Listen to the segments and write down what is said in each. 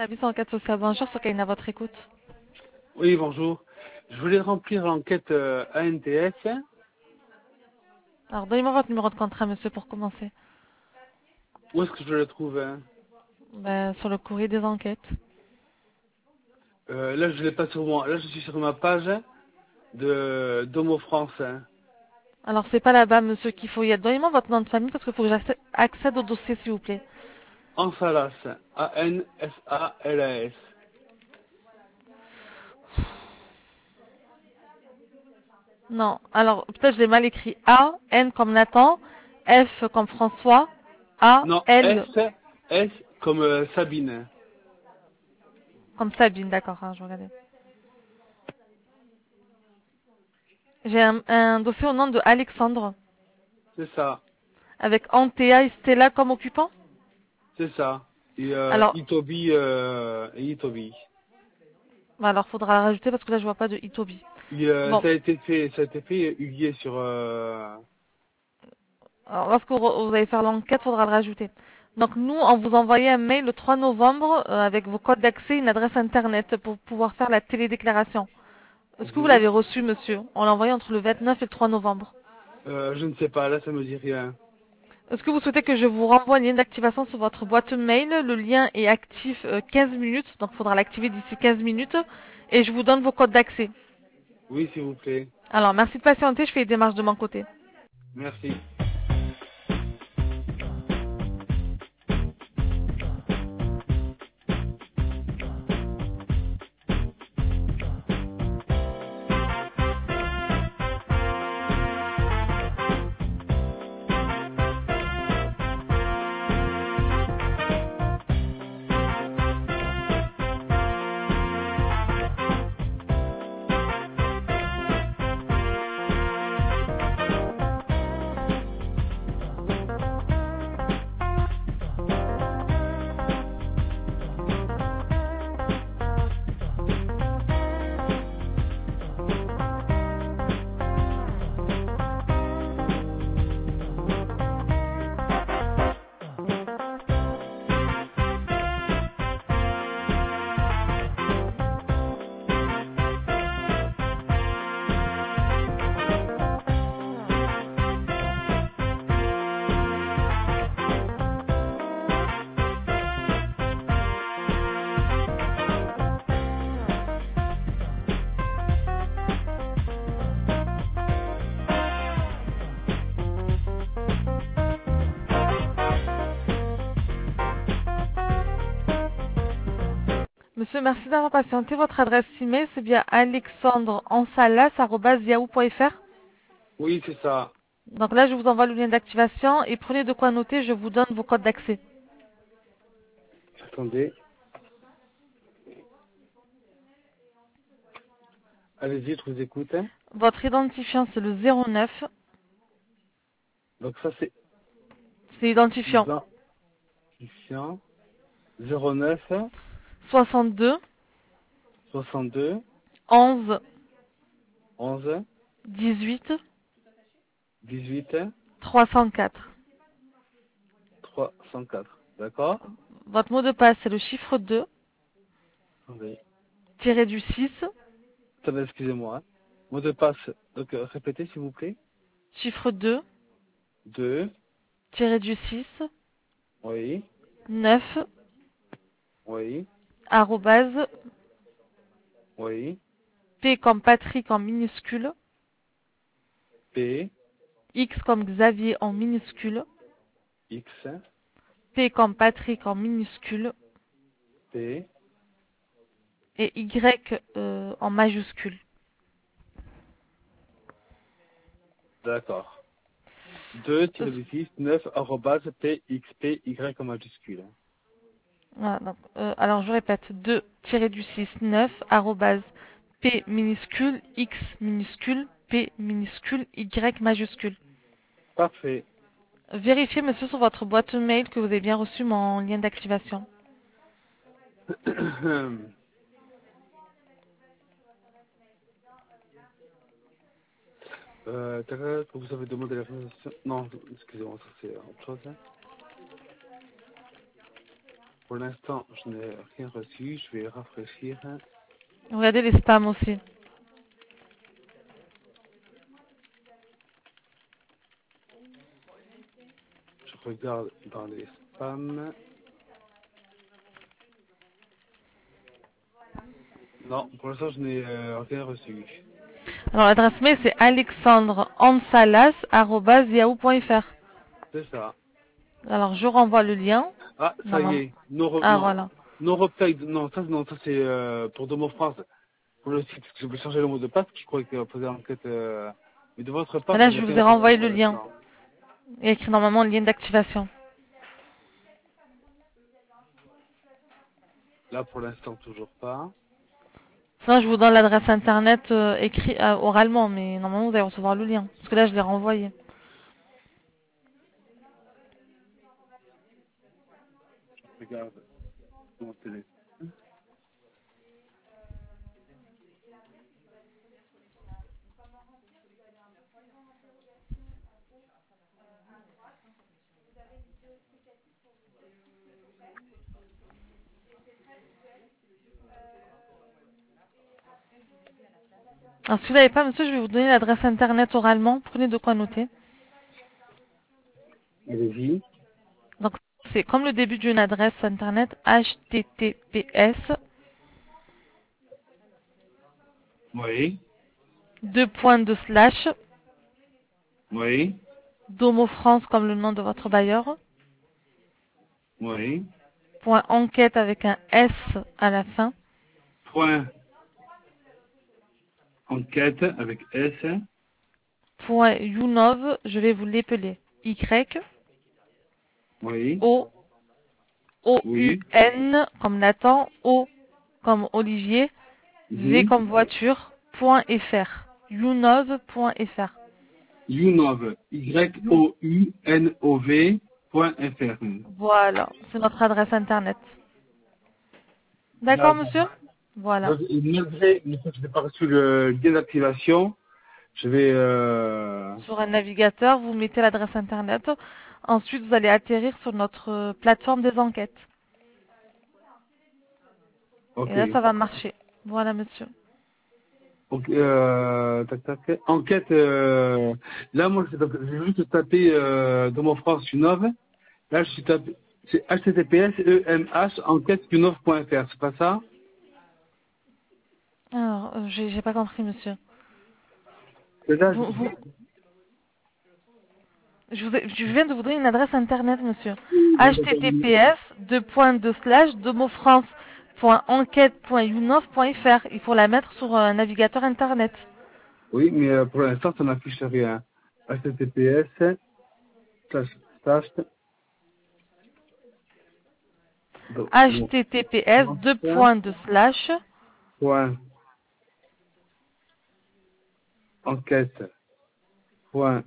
Service enquête sociale, bonjour, Sokaina à votre écoute. Oui, bonjour. Je voulais remplir l'enquête ANTS. Alors, donnez-moi votre numéro de contrat, monsieur, pour commencer. Où est-ce que je le trouve Ben, sur le courrier des enquêtes. Là, je l'ai pas sur moi. Là, je suis sur ma page de d'Homo France. Alors, c'est pas là-bas, monsieur, qu'il faut y être. Donnez-moi votre nom de famille parce qu'il faut que j'accède au dossier, s'il vous plaît. Ansalas. ANSALAS. Non, alors, peut-être je l'ai mal écrit. A, N comme Nathan, F comme François, A, Non, L S comme Sabine. comme Sabine, d'accord, hein, je vais regarder. J'ai un dossier au nom de Alexandre, C'est ça. avec Antea et Stella comme occupants. C'est ça. Et Alors, Itobi. alors, faudra la rajouter parce que là, je vois pas de Itobi. Bon, Ça a été fait huillier sur. alors, lorsque vous allez faire l'enquête, faudra le rajouter. Donc nous, on vous envoyait un mail le 3 novembre avec vos codes d'accès et une adresse internet pour pouvoir faire la télédéclaration. Est-ce que vous Mhm. l'avez reçu, monsieur? On l'a envoyé entre le 29 et le 3 novembre. Je ne sais pas. Là, ça me dit rien. Est-ce que vous souhaitez que je vous renvoie un lien d'activation sur votre boîte mail? Le lien est actif 15 minutes, donc il faudra l'activer d'ici 15 minutes. Et je vous donne vos codes d'accès. Oui, s'il vous plaît. Alors, merci de patienter, je fais les démarches de mon côté. Merci. Monsieur, merci d'avoir patienté. Votre adresse email, c'est bien alexandreansalas@yahoo.fr. Oui, c'est ça. Donc là, je vous envoie le lien d'activation et prenez de quoi noter, je vous donne vos codes d'accès. Attendez. Allez-y, je vous écoute. Votre identifiant, c'est le 09. Donc ça, c'est C'est l'identifiant identifiant 09 62 62 11 11 18 18 304. 304. D'accord? Votre mot de passe, c'est le chiffre 2, Attendez. tiré du 6, Attendez, excusez-moi. Mot de passe. Donc, répétez, s'il vous plaît. chiffre 2, 2. tiré du 6, Oui. 9, Oui. arrobase, Oui. P comme Patrick en minuscule, P. X comme Xavier en minuscule, X. P comme Patrick en minuscule P. et Y en majuscule. D'accord. 2-6 9 arrobase P X P Y en majuscule. Voilà, donc, alors je répète, 2 tiré du 6 9 arrobase P minuscule X minuscule P minuscule Y majuscule. Parfait. Vérifiez, monsieur, sur votre boîte mail que vous avez bien reçu mon lien d'activation. Que vous avez demandé la réalisation. Non, excusez-moi, ça c'est autre chose. pour l'instant, je n'ai rien reçu. Je vais rafraîchir. Regardez les spams aussi. Je regarde dans les spams. Non, pour l'instant, je n'ai rien reçu. Alors l'adresse mail c'est alexandreansalas@yahoo.fr. C'est ça. Alors je renvoie le lien. Ah, ça y Normalement. est. Non, Ah non. voilà. Non reply. Non, ça c'est pour Domo France. Pour le site, parce que je vais changer le mot de passe, je croyais que faisait enquête. Mais de votre Mais part, là je n'ai je vous rien ai reçu renvoyé pour le lien. l'instant. Il y a écrit normalement le lien d'activation. Là, pour l'instant, toujours pas. Sinon je vous donne l'adresse internet écrit oralement, mais normalement vous allez recevoir le lien. Parce que là je l'ai renvoyé. Je regarde mon téléphone. Alors si vous n'avez pas, monsieur, je vais vous donner l'adresse internet oralement. Prenez de quoi noter. Allez-y. Donc c'est comme le début d'une adresse internet, https Oui. deux points de slash Oui. Domo France comme le nom de votre bailleur, Oui. point enquête avec un S à la fin, Point enquête avec S. point Younov, je vais vous l'épeler, Y Oui. O O U Oui. N comme Nathan, O comme Olivier, V Mhm. comme voiture, point .fr, younov.fr. Younov. YOUNOV.fr. Voilà, c'est notre adresse internet. D'accord, D'accord. monsieur? Voilà. Donc, malgré le fait que je n'ai pas reçu le lien d'activation, je vais... Sur un navigateur, vous mettez l'adresse internet. Ensuite, vous allez atterrir sur notre plateforme des enquêtes. Et Ok. là, ça va marcher. Voilà, monsieur. Ok, tac, tac. Enquête, là, moi, j'ai juste tapé dans mon France Unov. Là, je suis tapé, c'est https emh enquête.unov.fr, c'est pas ça? Alors, j'ai pas compris, monsieur. C'est là, Vous, vous, je viens de vous donner une adresse internet, monsieur. https domofrance.enquête.unov.fr. Il faut la mettre sur un navigateur internet. oui, mais pour l'instant, ça n'affiche rien. https slash slash https point enquête point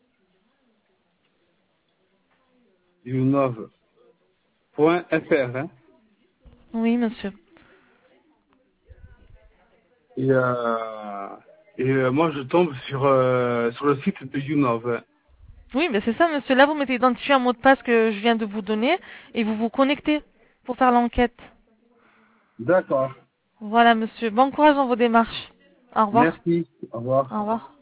unov point fr, hein. Oui, monsieur. Et, moi, je tombe sur le site de Unov. Oui, mais c'est ça, monsieur. Là, vous mettez identifié un mot de passe que je viens de vous donner et vous vous connectez pour faire l'enquête. D'accord. Voilà, monsieur. Bon courage dans vos démarches. Au revoir. Merci. Au revoir. Au revoir.